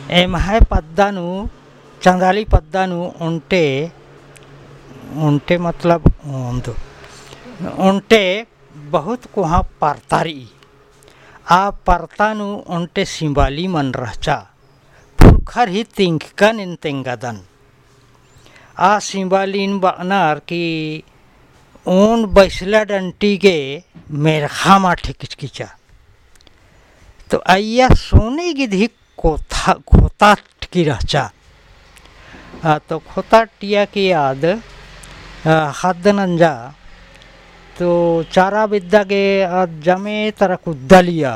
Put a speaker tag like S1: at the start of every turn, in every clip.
S1: एमहाय पद्दानु चंदाली पद्दानु उंटे उंटे मतलब उंटे बहुत कुहा परतारी आ परतानु उंटे सिंबाली मन रहचा फुरखर ही तिंकन इन तेंगादन आ सिंबालीन बानार की ऊन बैसला डंटी के मेरखा माठे किचकिचा तो आइया सोने की धी खोता की रहचा तो खोता टिया की याद हद नंजा तो चारा विद्या के जमे तरह कुदलिया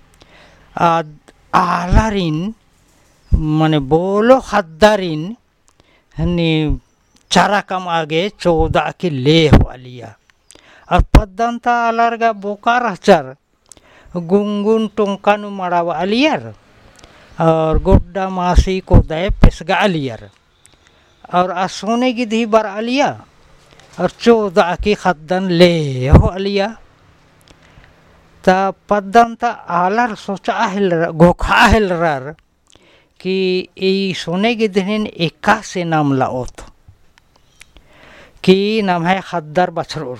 S1: आलारिन माने बोलो हद्दारिन हनी चारा कम आगे 14 की ले वालिया और पद्दंता आलारगा बोकार हचर गुंगुन टोंकानु मड़ावा अलियर और गोड्डा मासी को दे पेसगा अलियर और सोने की धी बार अलिया और 14 की खद्दन ले हो अलिया ता पद्दंता आलर सोचा हिल गोखा हिल रर कि ई सोने की दिन एका से नाम लाओत कि नाम है खद्दर बछरोर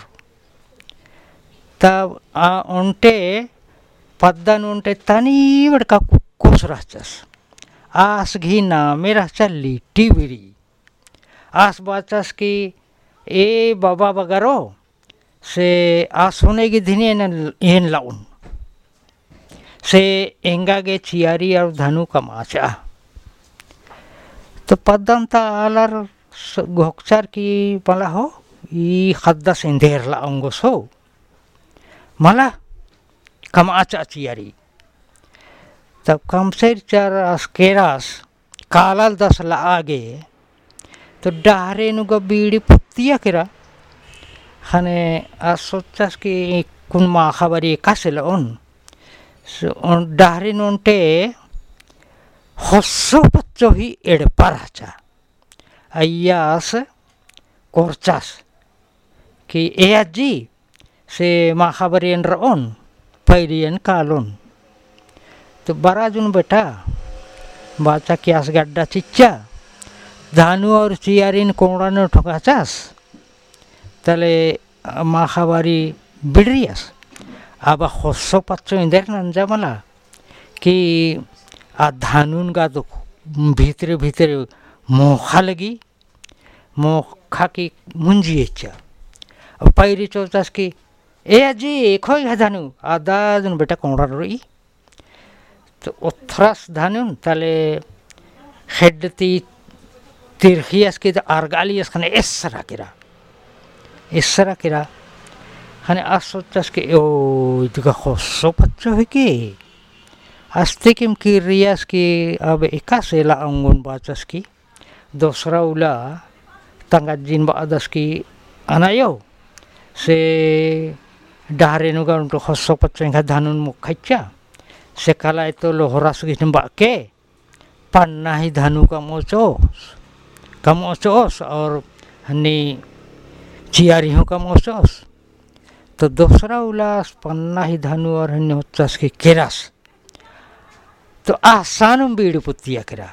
S1: तब उनटे पद्दन उनटे तनी बड़का कुछ रहचस आस घी नामे रहचा लीटी बिरी आस बाचस की ए बाबा बगरो से आ सोने की दिन एन लाउन से एंगा के चियारी और धनु कमाचा तो पद्दंता आलर घोकचार की मला हो ई खद्दा सिंधेर लाऊंगो सो मला कमाचा चियारी तब कम से चार केरास कालाल 10 ला आगे तो डारे नुगा बीड़ी पुत्तिया किरा हने आ सोचस कि कुन मा खबरी कासेल उन डारे नोंटे हस्सो बच्चो ही एड़ पराचा अय्यास कोरचास कि ए अजी से मा खबरी एन रओन पैरियन कालोन तो बराजुन बेटा बाचा क्यास गड्ढा चिच्चा धानु और चियारिन कोंडानो ठोकाचास तले माखाबारी बिड़रियास अब हस्सो पच्चो इंदर नंजा मला कि आ धानुन का तो भीतरे भीतरे मोखा लगी मोखा की मुंजी इच्छा अब पैरी चौचास की ए अजी खोई है धानु आधा जन बेटा कोंडा रोई तो उथरास धानुन तले खेडती तिरखियास की आरगालियास खने ऐसा किरा खने आसोचस के ओ इतका हस्सो पच्चो है कि आस्ते किम की रियास की अब एका सेला अंगुन बाचस की दूसरा उला तंगाजिन बादस की अनायो से डारेनुगा उनको हस्सो पच्चो इंगा धानुन मुखच्चा से कला तो लोहरास की बाके पन्ना ही धानु का मोचोस और हनी चियारियों का मोचोस तो दूसरा उलास पन्ना ही धानु और हनी होचस की केरास तो आसानुम बीड़ी पुत्तिया करा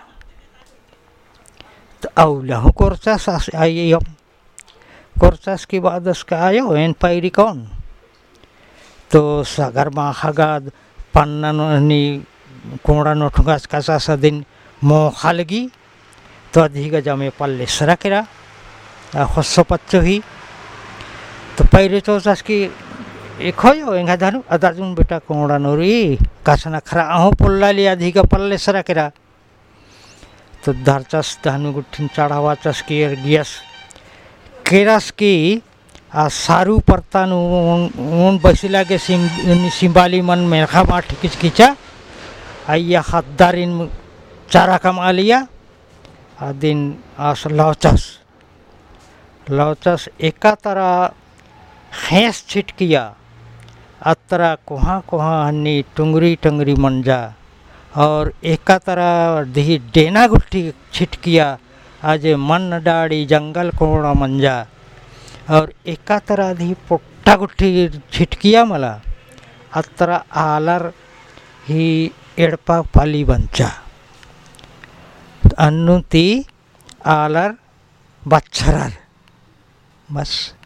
S1: तो औला हूँ कोरचास आइए हम कोरचास की बाद उसका आयो एन पैरी कौन तो सागर माखागाद पन्ना नी कोंडा नोठुगास कासा सदिन मोखा लगी तो अधिक जमे पल्ले सरा करा हस्सो पच्चो ही तो पैरे चौचास की एक हो एंगा धानु अदाजुन बेटा कोंडा नोरी कासना खरा आहो पुल्ला लिया अधिक पल्ले सरा करा तो धारचास धानु गुठिन चढ़ावाचास की गियस केरास की आ सारू परतानु उन बसिला के सिंबाली मन मेरखा माठ किचकिचा आइया हद्दारिन चारा कम आलिया आदिन आस लौचस एका तरह खेस छिटकिया अतरा कोहा हन्नी टंगरी मंजा और एका तरह दी डेना गुट्ठी छिटकिया आज मन डाड़ी जंगल कोड़ा मंजा और एका तरह दी पोट्टा गुट्ठी छिटकिया मला अतरा आलर ही एड़पा पाली बंचा अन्नुति आलर बच्छरर बस